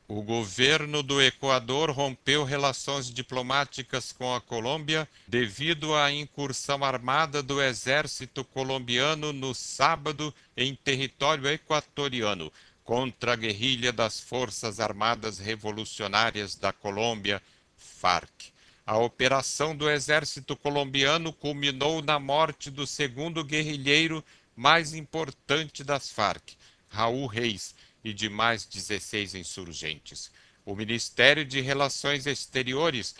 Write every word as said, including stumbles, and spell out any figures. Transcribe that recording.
O governo do Equador rompeu relações diplomáticas com a Colômbia devido à incursão armada do exército colombiano no sábado em território equatoriano contra a guerrilha das Forças Armadas Revolucionárias da Colômbia, FARC. A operação do exército colombiano culminou na morte do segundo guerrilheiro mais importante das FARC, Raul Reis, e de mais dezesseis insurgentes. O Ministério de Relações Exteriores